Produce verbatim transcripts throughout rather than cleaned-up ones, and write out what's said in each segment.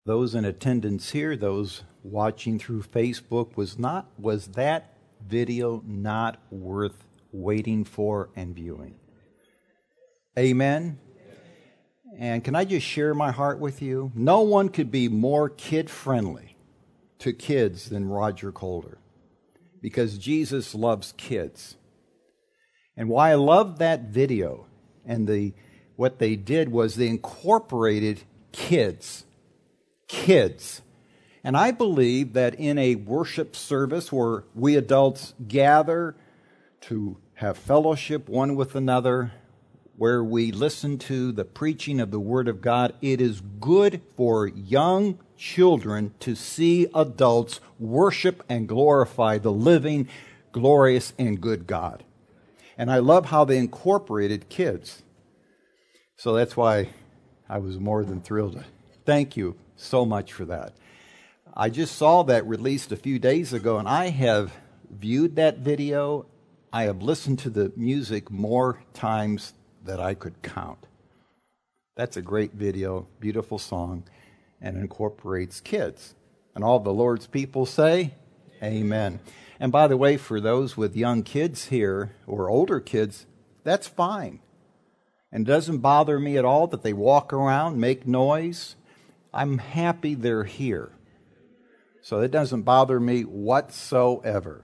those in attendance here, those watching through Facebook, was not was that video not worth waiting for and viewing? Amen. And can I just share my heart with you? No one could be more kid-friendly to kids than Roger Calder, because Jesus loves kids. And why I love that video and the what they did was they incorporated kids. Kids. And I believe that in a worship service where we adults gather to have fellowship one with another, where we listen to the preaching of the Word of God, it is good for young children to see adults worship and glorify the living, glorious, and good God. And I love how they incorporated kids. So that's why I was more than thrilled. Thank you so much for that. I just saw that released a few days ago, and I have viewed that video. I have listened to the music more times than I could count. That's a great video, beautiful song, and incorporates kids. And all the Lord's people say, Amen. And by the way, for those with young kids here, or older kids, that's fine. And it doesn't bother me at all that they walk around, make noise. I'm happy they're here. So it doesn't bother me whatsoever.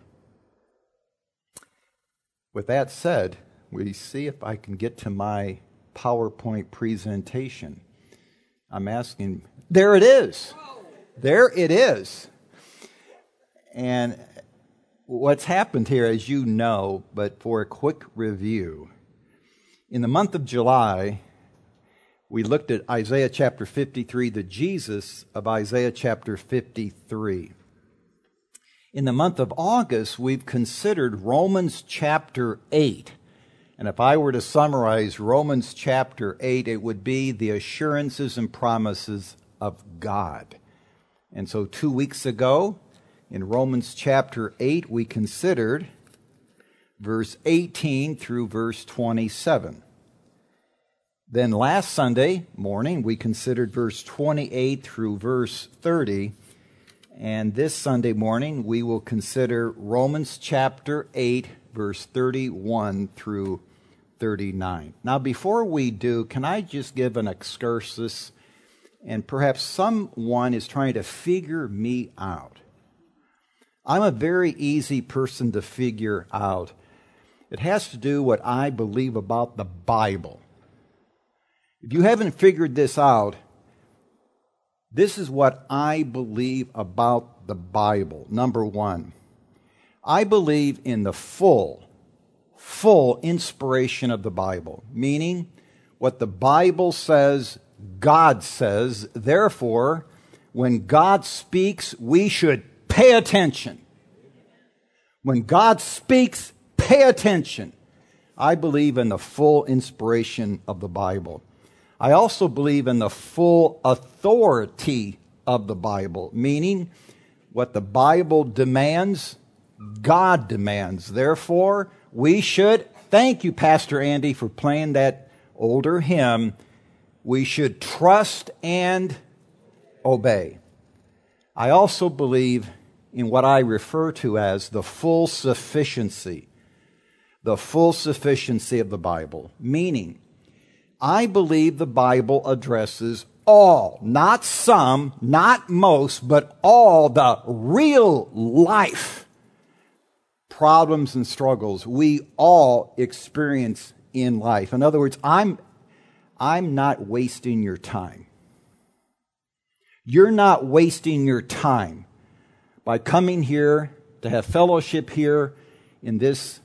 With that said, we see if I can get to my PowerPoint presentation. I'm asking, there it is. There it is. And what's happened here, as you know, but for a quick review, in the month of July, we looked at Isaiah chapter fifty-three, the Jesus of Isaiah chapter fifty-three. In the month of August, we've considered Romans chapter eight. And if I were to summarize Romans chapter eight, it would be the assurances and promises of God. And so two weeks ago, in Romans chapter eight, we considered verse eighteen through verse twenty-seven. Then last Sunday morning, we considered verse twenty-eight through verse thirty. And this Sunday morning, we will consider Romans chapter eight, verse thirty-one through thirty-nine. Now, before we do, can I just give an excursus? And perhaps someone is trying to figure me out. I'm a very easy person to figure out. It has to do what I believe about the Bible. If you haven't figured this out, this is what I believe about the Bible. Number one, I believe in the full, full inspiration of the Bible, meaning what the Bible says, God says. Therefore, when God speaks, we should pay attention. When God speaks, pay attention. I believe in the full inspiration of the Bible. I also believe in the full authority of the Bible, meaning what the Bible demands, God demands. Therefore, we should, thank you, Pastor Andy, for playing that older hymn, we should trust and obey. I also believe in what I refer to as the full sufficiency, the full sufficiency of the Bible, meaning I believe the Bible addresses all, not some, not most, but all the real life problems and struggles we all experience in life. In other words, I'm, I'm not wasting your time. You're not wasting your time by coming here to have fellowship here in this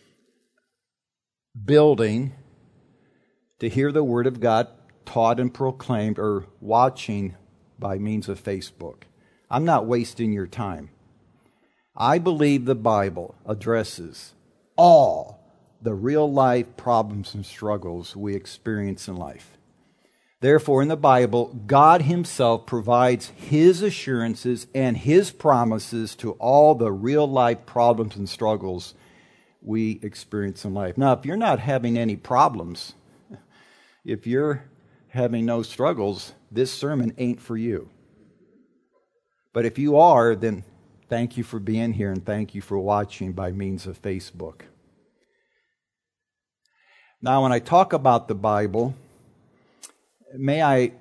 building, to hear the Word of God taught and proclaimed, or watching by means of Facebook. I'm not wasting your time. I believe the Bible addresses all the real life problems and struggles we experience in life. Therefore, in the Bible, God Himself provides His assurances and His promises to all the real life problems and struggles we experience in life. Now, if you're not having any problems, if you're having no struggles, this sermon ain't for you. But if you are, then thank you for being here and thank you for watching by means of Facebook. Now, when I talk about the Bible, may I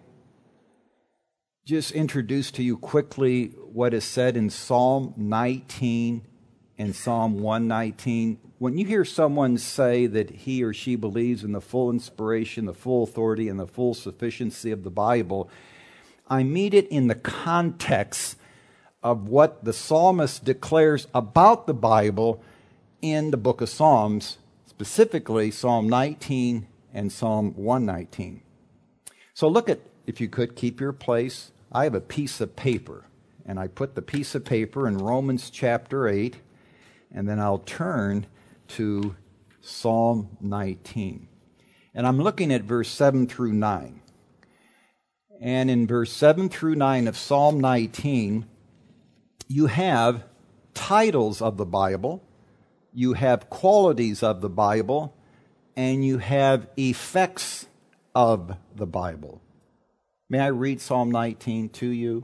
just introduce to you quickly what is said in Psalm nineteen and Psalm one nineteen. When you hear someone say that he or she believes in the full inspiration, the full authority, and the full sufficiency of the Bible, I mean it in the context of what the psalmist declares about the Bible in the book of Psalms, specifically Psalm nineteen and Psalm one nineteen. So look at, if you could, keep your place. I have a piece of paper, and I put the piece of paper in Romans chapter eight, and then I'll turn to Psalm nineteen. And I'm looking at verse seven through nine. And in verse seven through nine of Psalm nineteen, you have titles of the Bible, you have qualities of the Bible, and you have effects of the Bible. May I read Psalm nineteen to you?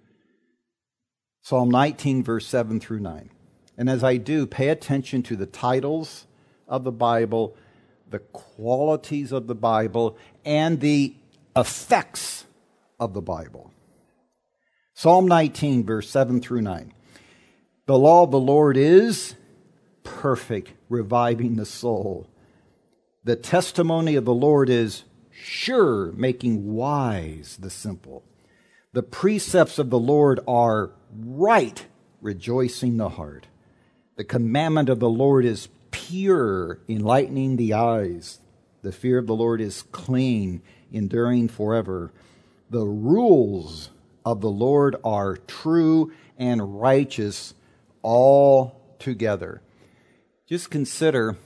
Psalm nineteen, verse seven through nine. And as I do, pay attention to the titles of the Bible, the qualities of the Bible, and the effects of the Bible. Psalm nineteen, verse seven through nine. The law of the Lord is perfect, reviving the soul. The testimony of the Lord is sure, making wise the simple. The precepts of the Lord are right, rejoicing the heart. The commandment of the Lord is pure, enlightening the eyes. The fear of the Lord is clean, enduring forever. The rules of the Lord are true and righteous altogether. Just consider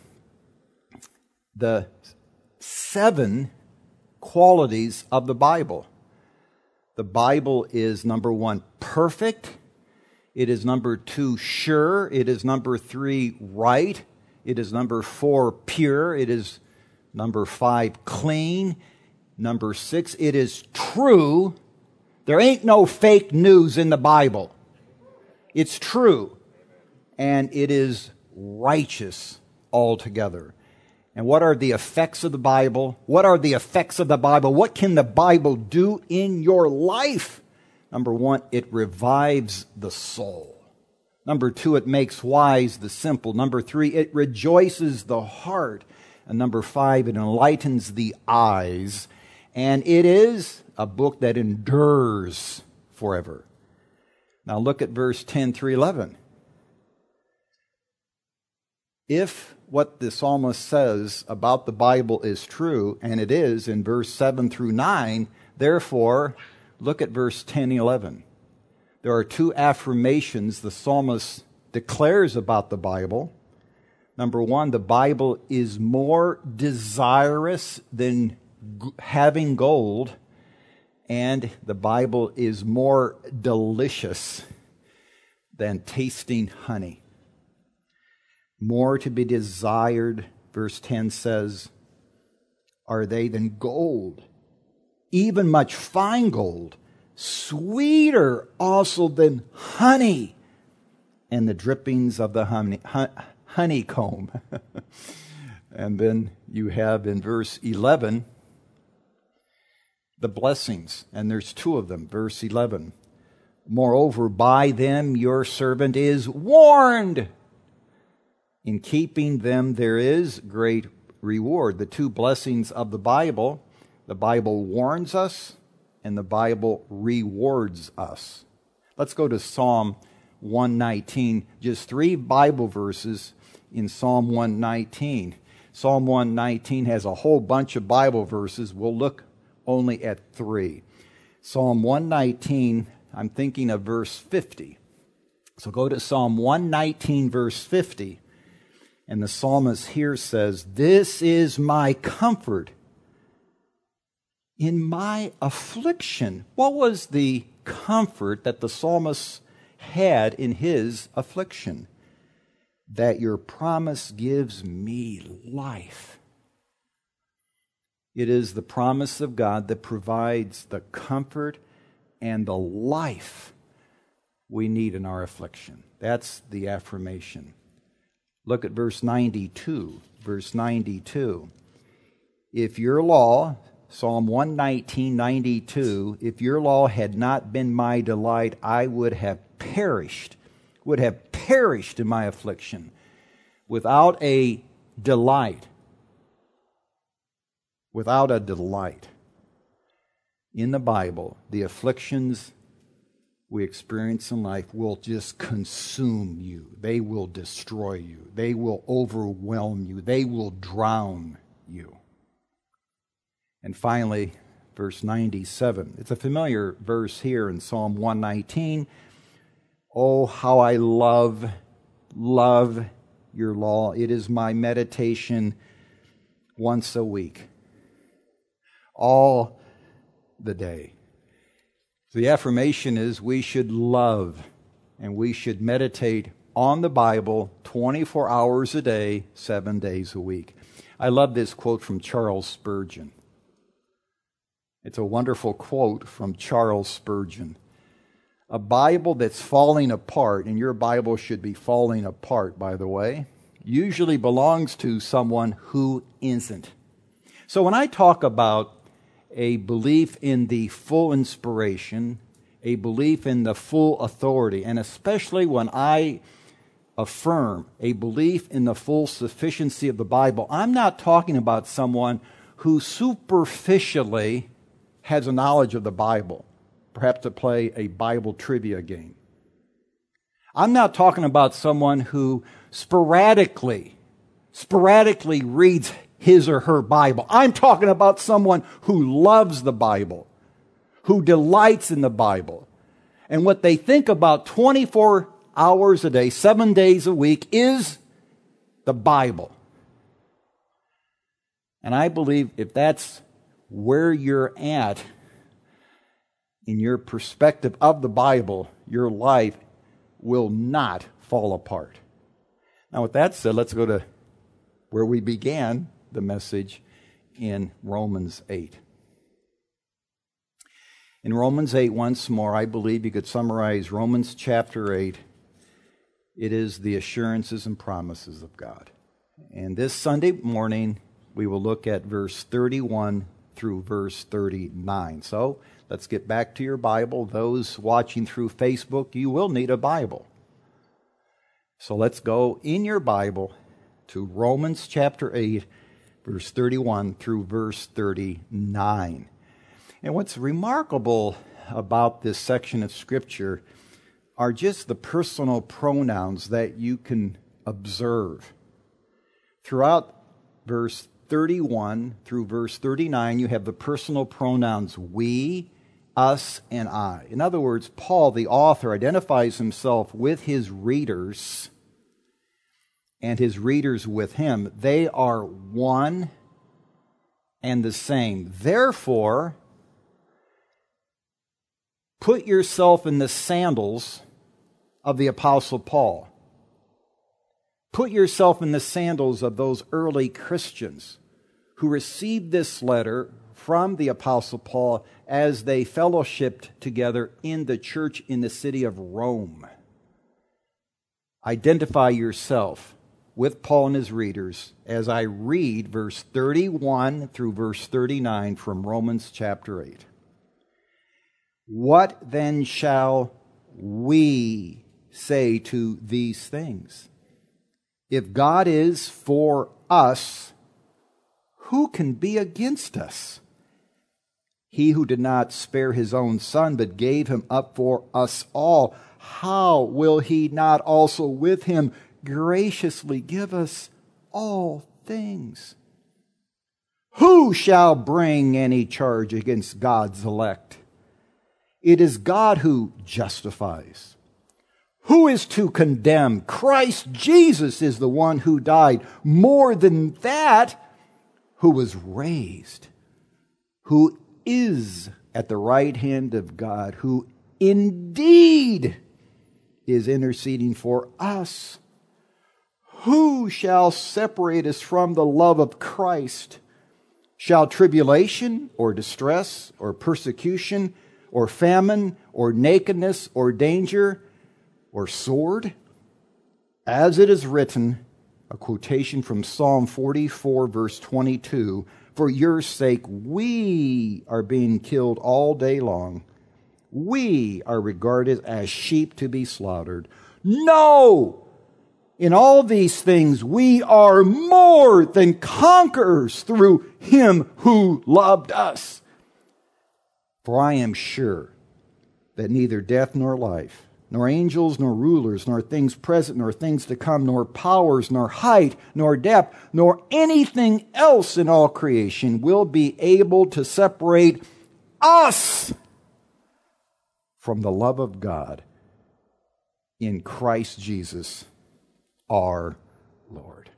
the seven qualities of the Bible. The Bible is, number one, perfect. It is, number two, sure. It is, number three, right. It is, number four, pure. It is, number five, clean. Number six, it is true. There ain't no fake news in the Bible. It's true. And it is righteous altogether. And what are the effects of the Bible? What are the effects of the Bible? What can the Bible do in your life? Number one, it revives the soul. Number two, it makes wise the simple. Number three, it rejoices the heart. And number five, it enlightens the eyes. And it is a book that endures forever. Now look at verse ten through eleven. If what the psalmist says about the Bible is true, and it is in verse seven through nine, therefore, look at verse ten, eleven. There are two affirmations the psalmist declares about the Bible. Number one, the Bible is more desirous than g- having gold, and the Bible is more delicious than tasting honey. More to be desired, verse ten says, are they than gold, even much fine gold, sweeter also than honey, and the drippings of the honey, honeycomb. And then you have in verse eleven, the blessings, and there's two of them, verse eleven. Moreover, by them your servant is warned. In keeping them there is great reward. The two blessings of the Bible, the Bible warns us and the Bible rewards us. Let's go to Psalm one nineteen, just three Bible verses in Psalm one nineteen. Psalm one nineteen has a whole bunch of Bible verses. We'll look only at three. Psalm one nineteen, I'm thinking of verse fifty. So go to Psalm one nineteen, verse fifty. And the psalmist here says, this is my comfort in my affliction. What was the comfort that the psalmist had in his affliction? That your promise gives me life. It is the promise of God that provides the comfort and the life we need in our affliction. That's the affirmation. Look at verse ninety-two. Verse ninety-two. If your law, Psalm one nineteen, ninety-two, if your law had not been my delight, I would have perished, would have perished in my affliction. Without a delight, without a delight in the Bible, the afflictions we experience in life will just consume you. They will destroy you. They will overwhelm you. They will drown you. And finally, verse ninety-seven. It's a familiar verse here in Psalm one nineteen. Oh, how I love, love your law. It is my meditation once a week, all the day. The affirmation is we should love and we should meditate on the Bible twenty-four hours a day, seven days a week. I love this quote from Charles Spurgeon. It's a wonderful quote from Charles Spurgeon. A Bible that's falling apart, and your Bible should be falling apart, by the way, usually belongs to someone who isn't. So when I talk about a belief in the full inspiration, a belief in the full authority, and especially when I affirm a belief in the full sufficiency of the Bible, I'm not talking about someone who superficially has a knowledge of the Bible, perhaps to play a Bible trivia game. I'm not talking about someone who sporadically, sporadically reads his or her Bible. I'm talking about someone who loves the Bible, who delights in the Bible. And what they think about twenty-four hours a day, seven days a week, is the Bible. And I believe if that's where you're at in your perspective of the Bible, your life will not fall apart. Now, with that said, let's go to where we began the message in Romans eight. In Romans eight, once more, I believe you could summarize Romans chapter eight. It is the assurances and promises of God. And this Sunday morning, we will look at verse thirty-one through verse thirty-nine. So let's get back to your Bible. Those watching through Facebook, you will need a Bible. So let's go in your Bible to Romans chapter eight, verse thirty-one through verse thirty-nine. And what's remarkable about this section of Scripture are just the personal pronouns that you can observe. Throughout verse thirty-one through verse thirty-nine, you have the personal pronouns we, us, and I. In other words, Paul, the author, identifies himself with his readers and his readers with him. They are one and the same. Therefore, put yourself in the sandals of the Apostle Paul. Put yourself in the sandals of those early Christians who received this letter from the Apostle Paul as they fellowshipped together in the church in the city of Rome. Identify yourself with Paul and his readers as I read verse thirty-one through verse thirty-nine from Romans chapter eight. What then shall we say to these things? If God is for us, who can be against us? He who did not spare his own son, but gave him up for us all, how will he not also with him graciously give us all things? Who shall bring any charge against God's elect? It is God who justifies. Who is to condemn? Christ Jesus is the one who died. More than that, who was raised, who is at the right hand of God, who indeed is interceding for us. Who shall separate us from the love of Christ? Shall tribulation or distress or persecution or famine or nakedness or danger? or sword? As it is written, a quotation from Psalm forty-four, verse twenty-two, for your sake we are being killed all day long. We are regarded as sheep to be slaughtered. No! In all these things we are more than conquerors through him who loved us. For I am sure that neither death nor life, nor angels, nor rulers, nor things present, nor things to come, nor powers, nor height, nor depth, nor anything else in all creation will be able to separate us from the love of God in Christ Jesus our Lord.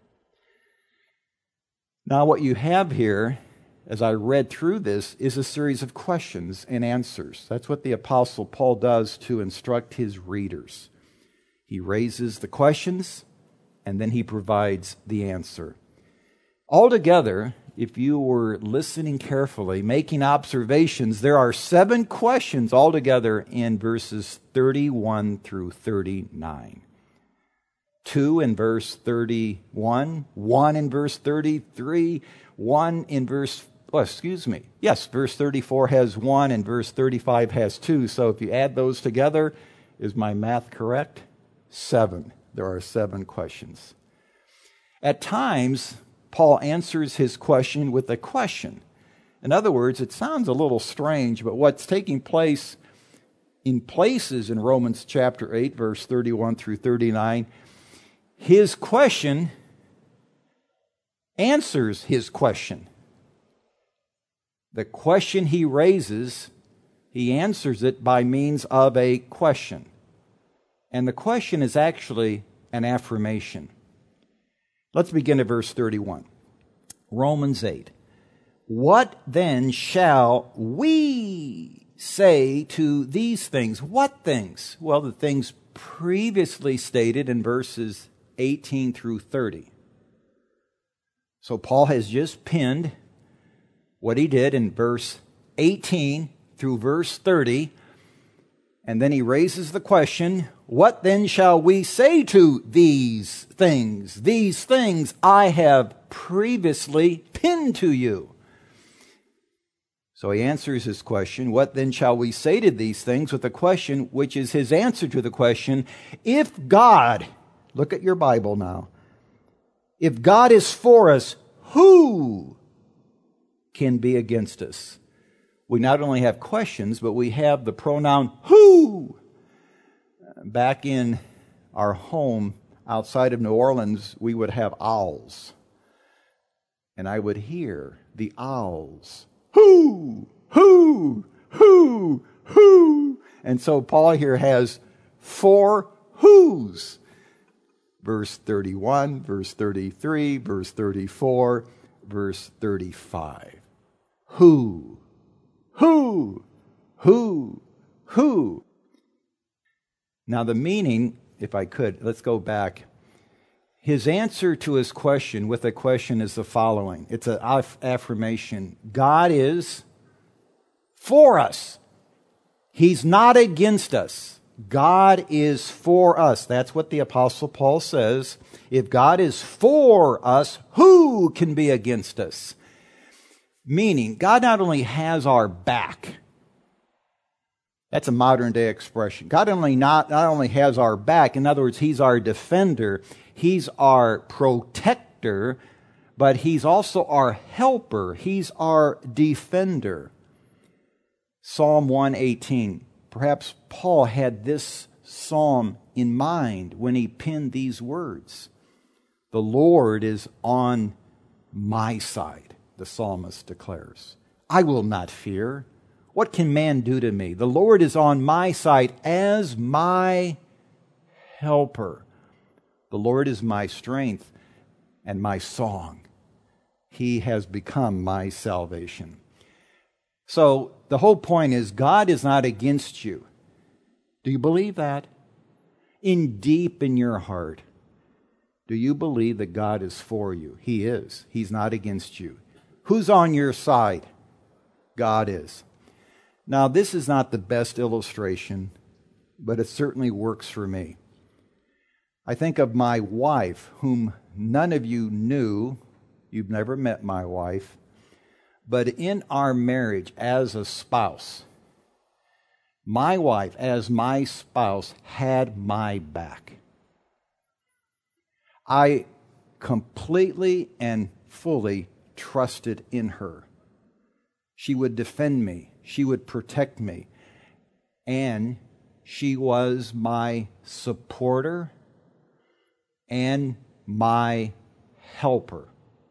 Now, what you have here, as I read through this, is a series of questions and answers. That's what the Apostle Paul does to instruct his readers. He raises the questions, and then he provides the answer. Altogether, if you were listening carefully, making observations, there are seven questions altogether in verses thirty-one through thirty-nine. Two in verse thirty-one, one in verse thirty-three, one in verse, oh, excuse me. Yes, verse thirty-four has one and verse thirty-five has two. So if you add those together, is my math correct? Seven. There are seven questions. At times, Paul answers his question with a question. In other words, it sounds a little strange, but what's taking place in places in Romans chapter eight, verse thirty-one through thirty-nine, his question answers his question. The question he raises, he answers it by means of a question. And the question is actually an affirmation. Let's begin at verse thirty-one. Romans eight. What then shall we say to these things? What things? Well, the things previously stated in verses eighteen through thirty. So Paul has just pinned what he did in verse eighteen through verse thirty, and then he raises the question, what then shall we say to these things? These things I have previously pinned to you. So he answers his question, what then shall we say to these things, with a question which is his answer to the question, if God, look at your Bible now, if God is for us, who can be against us? We not only have questions, but we have the pronoun who. Back in our home outside of New Orleans, we would have owls. And I would hear the owls. Who, who, who, who. And so Paul here has four who's. Verse thirty-one, verse thirty-three, verse thirty-four, verse thirty-five. Who, who, who, who. Now the meaning, if I could, let's go back. His answer to his question with a question is the following. It's an aff- affirmation. God is for us. He's not against us. God is for us. That's what the Apostle Paul says. If God is for us, who can be against us? Meaning, God not only has our back. That's a modern day expression. God only not, not only has our back, in other words, He's our defender, He's our protector, but He's also our helper. He's our defender. Psalm one eighteen. Perhaps Paul had this psalm in mind when he penned these words. The Lord is on my side, the psalmist declares. I will not fear. What can man do to me? The Lord is on my side as my helper. The Lord is my strength and my song. He has become my salvation. So the whole point is God is not against you. Do you believe that? In deep in your heart, do you believe that God is for you? He is. He's not against you. Who's on your side? God is. Now, this is not the best illustration, but it certainly works for me. I think of my wife, whom none of you knew. You've never met my wife. But in our marriage as a spouse, my wife as my spouse had my back. I completely and fully trusted in her. She would defend me. She would protect me. And she was my supporter and my helper.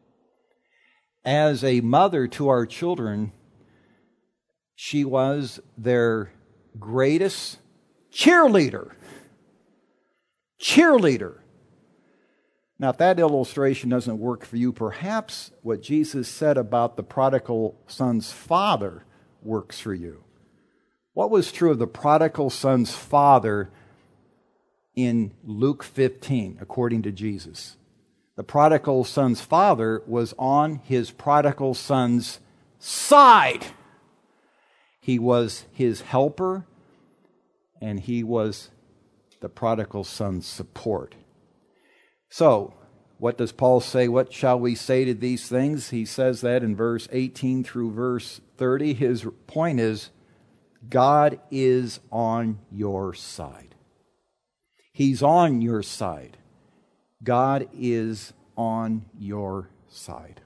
As a mother to our children, she was their greatest cheerleader. Cheerleader. Now, if that illustration doesn't work for you, perhaps what Jesus said about the prodigal son's father works for you. What was true of the prodigal son's father in Luke fifteen, according to Jesus? The prodigal son's father was on his prodigal son's side. He was his helper, and he was the prodigal son's support. So, what does Paul say? What shall we say to these things? He says that in verse eighteen through verse thirty. His point is, God is on your side. He's on your side. God is on your side.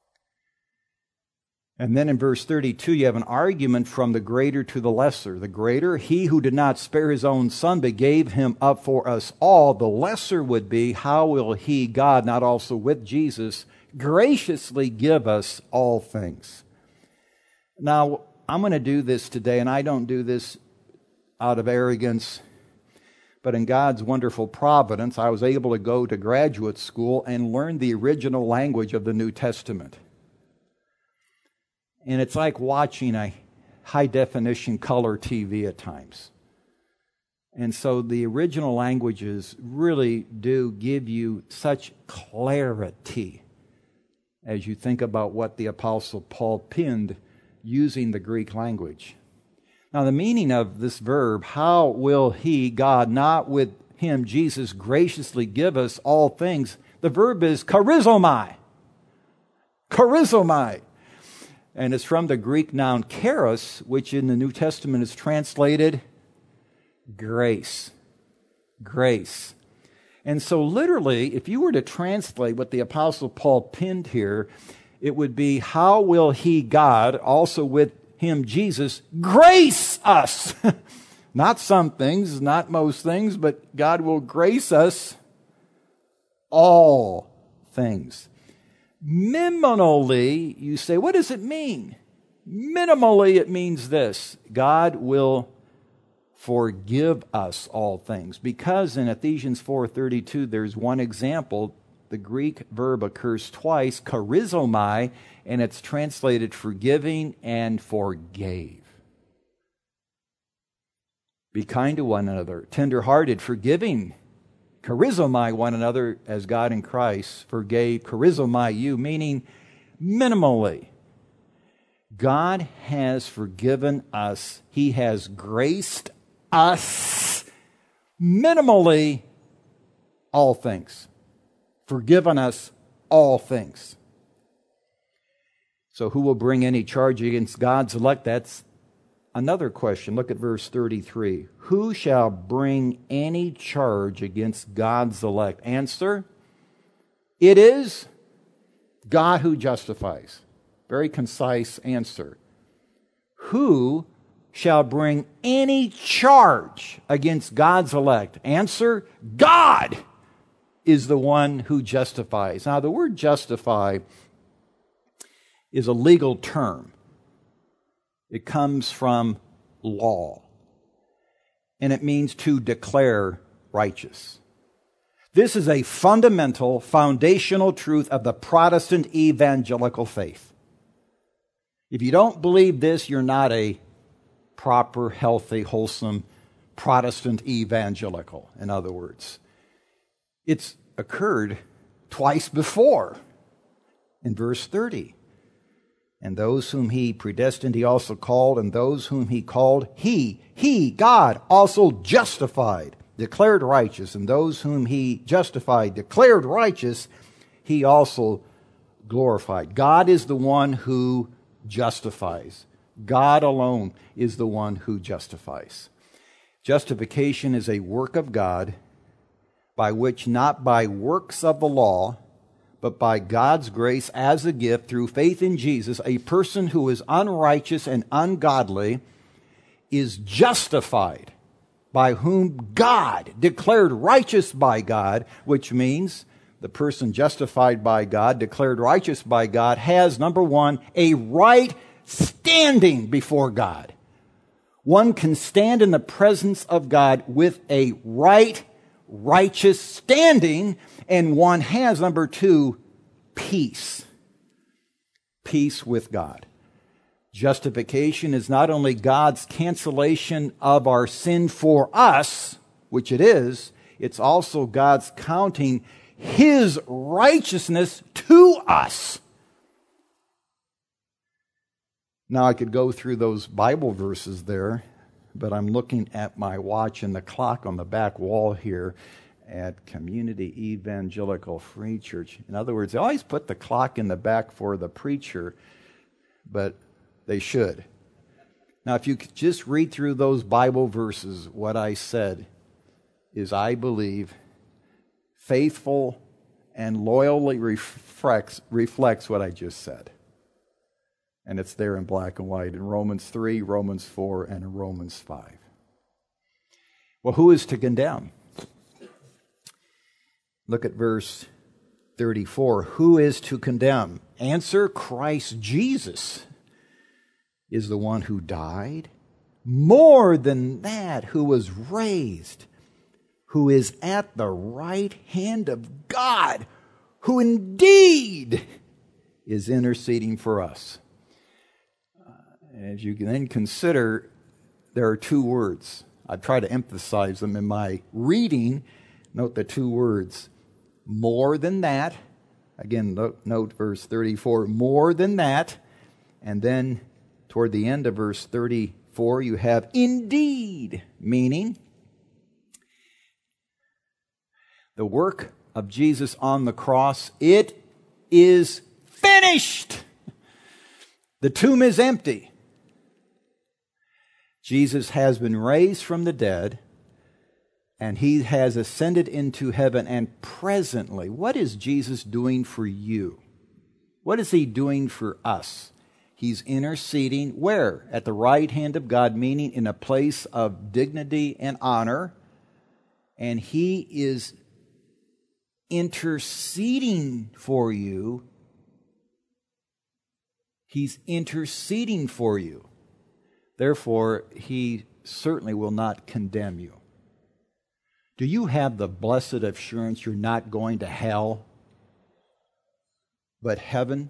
And then in verse thirty-two, you have an argument from the greater to the lesser. The greater, he who did not spare his own son, but gave him up for us all. The lesser would be, how will he, God, not also with Jesus, graciously give us all things? Now, I'm going to do this today, and I don't do this out of arrogance, but in God's wonderful providence, I was able to go to graduate school and learn the original language of the New Testament. And it's like watching a high-definition color T V at times. And so the original languages really do give you such clarity as you think about what the Apostle Paul penned using the Greek language. Now, the meaning of this verb, how will he, God, not with him, Jesus, graciously give us all things? The verb is charizomai. Charizomai. And it's from the Greek noun charis, which in the New Testament is translated grace. Grace. And so literally, if you were to translate what the Apostle Paul penned here, it would be, how will he, God, also with him, Jesus, grace us? Not some things, not most things, but God will grace us all things. Minimally, you say, what does it mean? Minimally, it means this: God will forgive us all things. Because in Ephesians four thirty-two, there's one example. The Greek verb occurs twice, charizomai, and it's translated forgiving and forgave. Be kind to one another, tender-hearted, forgiving, charizomai one another as God in Christ forgave, charizomai you, meaning minimally. God has forgiven us. He has graced us minimally all things. Forgiven us all things. So who will bring any charge against God's elect? That's another question. Look at verse thirty-three. Who shall bring any charge against God's elect? Answer, it is God who justifies. Very concise answer. Who shall bring any charge against God's elect? Answer, God is the one who justifies. Now, the word justify is a legal term. It comes from law, and it means to declare righteous. This is a fundamental, foundational truth of the Protestant evangelical faith. If you don't believe this, you're not a proper, healthy, wholesome Protestant evangelical, in other words. It's occurred twice before in verse thirty. And those whom he predestined, he also called. And those whom he called, he, he, God, also justified, declared righteous. And those whom he justified, declared righteous, he also glorified. God is the one who justifies. God alone is the one who justifies. Justification is a work of God by which, not by works of the law, but by God's grace as a gift through faith in Jesus, a person who is unrighteous and ungodly is justified, by whom God, declared righteous by God, which means the person justified by God, declared righteous by God, has, number one, a right standing before God. One can stand in the presence of God with a right, righteous standing, and one has, number two, peace. Peace with God. Justification is not only God's cancellation of our sin for us, which it is, it's also God's counting His righteousness to us. Now, I could go through those Bible verses there, but I'm looking at my watch and the clock on the back wall here at Community Evangelical Free Church. In other words, they always put the clock in the back for the preacher, but they should. Now, if you could just read through those Bible verses, what I said is, I believe, faithful and loyally reflects, reflects what I just said. And it's there in black and white in Romans three, Romans four, and in Romans five. Well, who is to condemn? Look at verse thirty-four. Who is to condemn? Answer, Christ Jesus is the one who died. More than that, who was raised, who is at the right hand of God, who indeed is interceding for us. As you can then consider, there are two words. I try to emphasize them in my reading. Note the two words, more than that. Again, note, note verse thirty-four, more than that. And then toward the end of verse thirty-four, you have indeed, meaning the work of Jesus on the cross, it is finished. The tomb is empty. Jesus has been raised from the dead, and He has ascended into heaven. And presently, what is Jesus doing for you? What is He doing for us? He's interceding where? At the right hand of God, meaning in a place of dignity and honor. And He is interceding for you. He's interceding for you. Therefore, He certainly will not condemn you. Do you have the blessed assurance you're not going to hell, but heaven?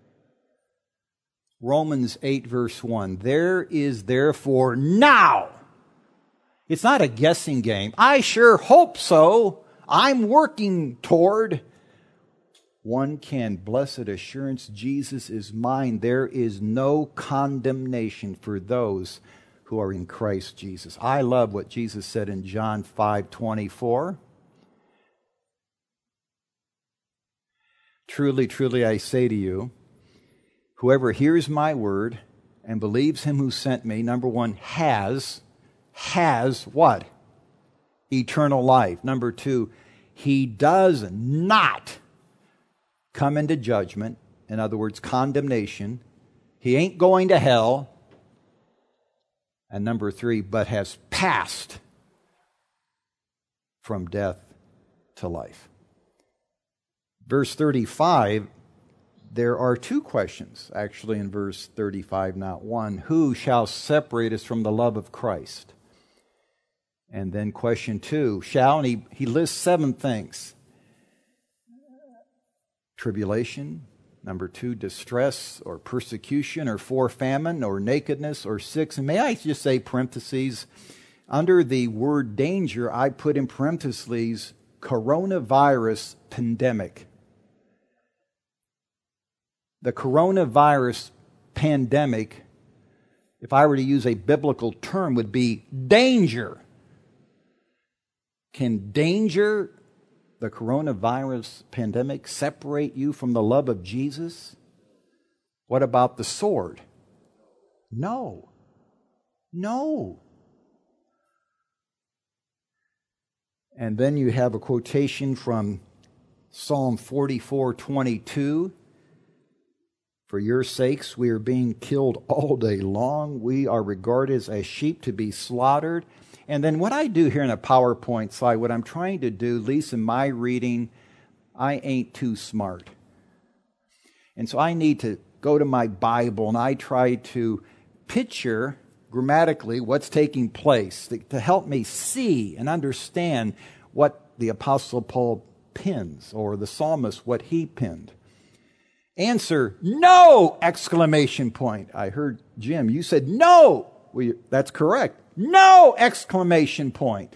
Romans eight, verse one. There is therefore now. It's not a guessing game. I sure hope so. I'm working toward. One can, blessed assurance, Jesus is mine. There is no condemnation for those who are in Christ Jesus. I love what Jesus said in John five twenty-four. Truly, truly, I say to you, whoever hears my word and believes Him who sent me, number one, has, has what? Eternal life. Number two, he does not come into judgment, in other words, condemnation. He ain't going to hell. And number three, but has passed from death to life. Verse thirty-five, there are two questions, actually, in verse thirty-five, not one. Who shall separate us from the love of Christ? And then question two, shall, and he, he lists seven things. Tribulation, number two, distress or persecution, or four, famine or nakedness, or six, and may I just say parentheses, under the word danger, I put in parentheses coronavirus pandemic. The coronavirus pandemic, if I were to use a biblical term, would be danger. Can danger, the coronavirus pandemic, separate you from the love of Jesus? What about the sword? No. No. And then you have a quotation from Psalm forty-four twenty-two. For your sakes we are being killed all day long. We are regarded as sheep to be slaughtered. And then what I do here in a PowerPoint slide, what I'm trying to do, at least in my reading, I ain't too smart. And so I need to go to my Bible and I try to picture grammatically what's taking place to, to help me see and understand what the Apostle Paul pins, or the psalmist, what he penned. Answer, no! Exclamation point. I heard, Jim, you said no. Well, that's correct. No! Exclamation point.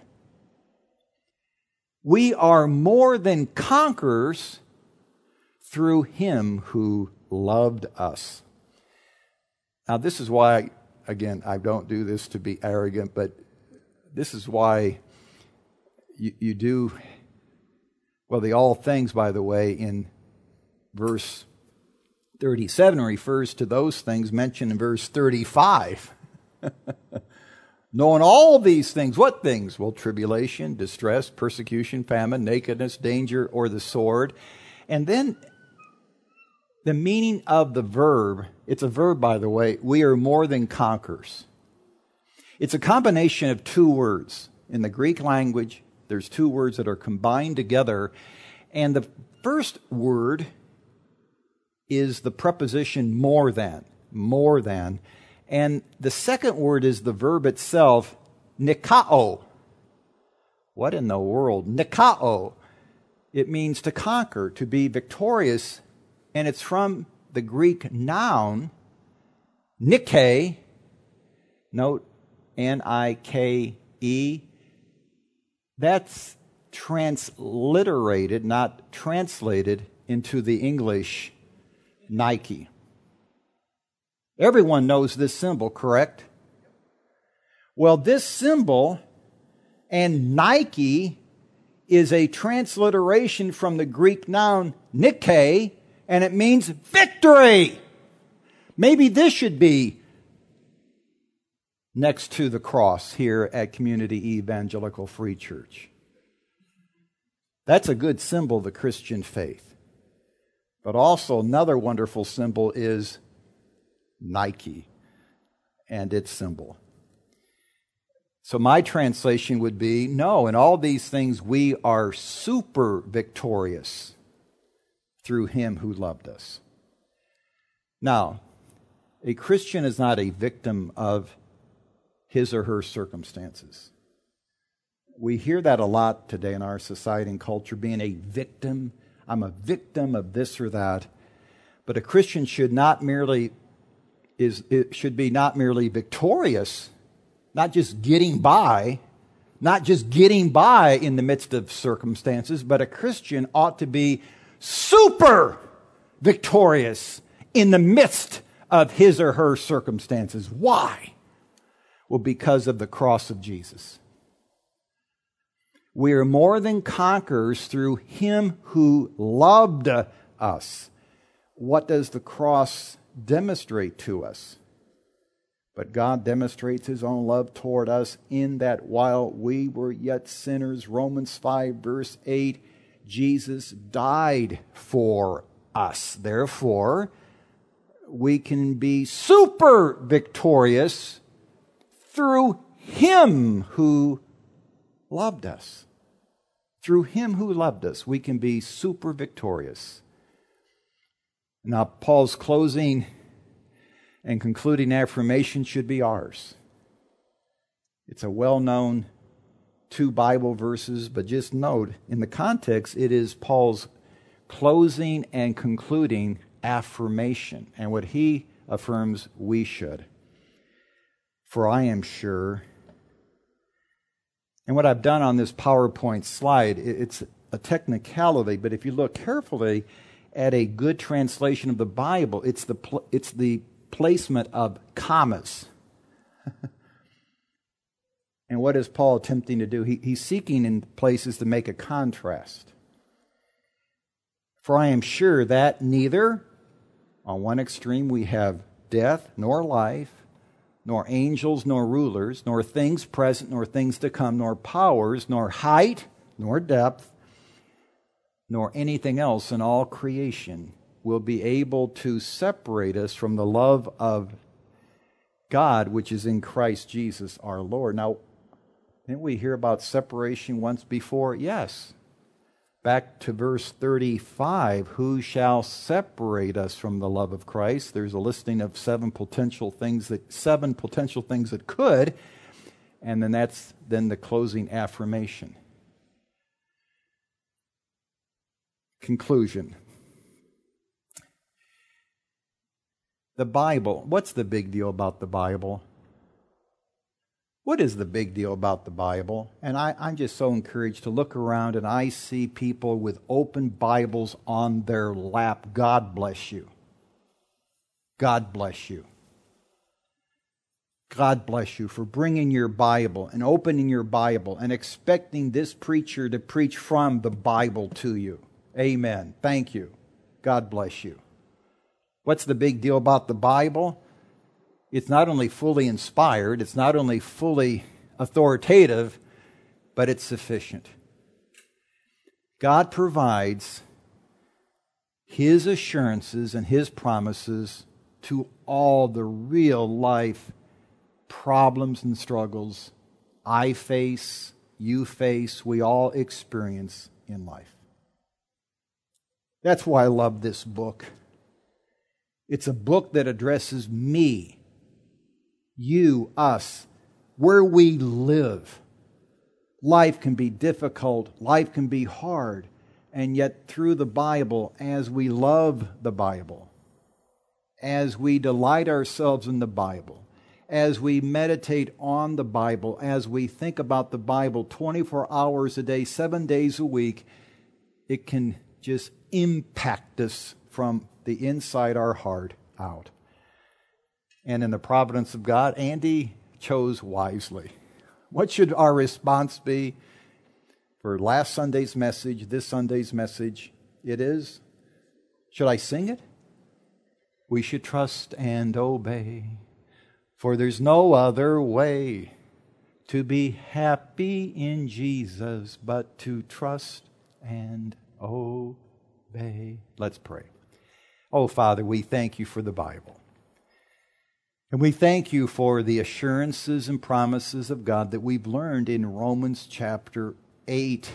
We are more than conquerors through him who loved us. Now, this is why, again, I don't do this to be arrogant, but this is why you, you do, well, the all things, by the way, in verse thirty-seven refers to those things mentioned in verse thirty-five. Knowing all these things, what things? Well, tribulation, distress, persecution, famine, nakedness, danger, or the sword. And then the meaning of the verb, it's a verb, by the way, we are more than conquerors. It's a combination of two words. In the Greek language, there's two words that are combined together. And the first word is the preposition more than, more than. And the second word is the verb itself, nikao. What in the world? Nikao. It means to conquer, to be victorious. And it's from the Greek noun, Nike. Note, N I K E. That's transliterated, not translated, into the English Nike. Everyone knows this symbol, correct? Well, this symbol and Nike is a transliteration from the Greek noun Nike, and it means victory. Maybe this should be next to the cross here at Community Evangelical Free Church. That's a good symbol of the Christian faith. But also another wonderful symbol is Nike and its symbol. So my translation would be, no, in all these things we are super victorious through him who loved us. Now, a Christian is not a victim of his or her circumstances. We hear that a lot today in our society and culture, being a victim. I'm a victim of this or that. But a Christian should not merely is it should be not merely victorious, not just getting by, not just getting by in the midst of circumstances, but a Christian ought to be super victorious in the midst of his or her circumstances. Why? Well, because of the cross of Jesus. We are more than conquerors through him who loved us. What does the cross demonstrate to us? But God demonstrates his own love toward us in that while we were yet sinners, Romans five verse eight, Jesus died for us. Therefore, we can be super victorious through him who loved us. Through him who loved us, we can be super victorious. Now, Paul's closing and concluding affirmation should be ours. It's a well-known two Bible verses, but just note, in the context, it is Paul's closing and concluding affirmation, and what he affirms we should. For I am sure, and what I've done on this PowerPoint slide, it's a technicality, but if you look carefully at a good translation of the Bible, it's the it's the placement of commas. And what is Paul attempting to do? He, he's seeking in places to make a contrast. For I am sure that neither, on one extreme we have death, nor life, nor angels, nor rulers, nor things present, nor things to come, nor powers, nor height, nor depth, nor anything else in all creation will be able to separate us from the love of God, which is in Christ Jesus our Lord. Now, didn't we hear about separation once before? Yes. Back to verse thirty-five, who shall separate us from the love of Christ? There's a listing of seven potential things that seven potential things that could, and then that's then the closing affirmation. Conclusion. The Bible. What's the big deal about the Bible? What is the big deal about the Bible? And I, I'm just so encouraged to look around and I see people with open Bibles on their lap. God bless you. God bless you. God bless you for bringing your Bible and opening your Bible and expecting this preacher to preach from the Bible to you. Amen. Thank you. God bless you. What's the big deal about the Bible? It's not only fully inspired, it's not only fully authoritative, but it's sufficient. God provides His assurances and His promises to all the real life problems and struggles I face, you face, we all experience in life. That's why I love this book. It's a book that addresses me, you, us, where we live. Life can be difficult, life can be hard, and yet through the Bible, as we love the Bible, as we delight ourselves in the Bible, as we meditate on the Bible, as we think about the Bible twenty-four hours a day, seven days a week, it can just impact us from the inside our heart out. And in the providence of God, Andy chose wisely. What should our response be for last Sunday's message, this Sunday's message? It is, should I sing it? We should trust and obey, for there's no other way to be happy in Jesus but to trust and obey. Let's pray. Oh, Father, we thank you for the Bible. And we thank you for the assurances and promises of God that we've learned in Romans chapter eight.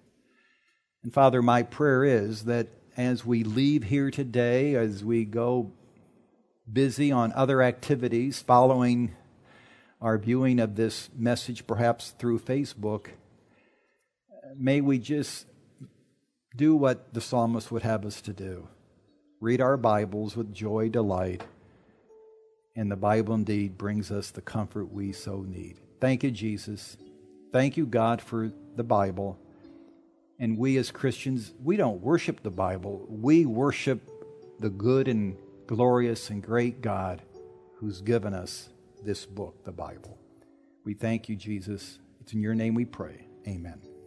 And Father, my prayer is that as we leave here today, as we go busy on other activities following our viewing of this message, perhaps through Facebook, may we just do what the psalmist would have us to do. Read our Bibles with joy, delight, and the Bible indeed brings us the comfort we so need. Thank you, Jesus. Thank you, God, for the Bible. And we as Christians, we don't worship the Bible. We worship the good and glorious and great God who's given us this book, the Bible. We thank you, Jesus. It's in your name we pray. Amen.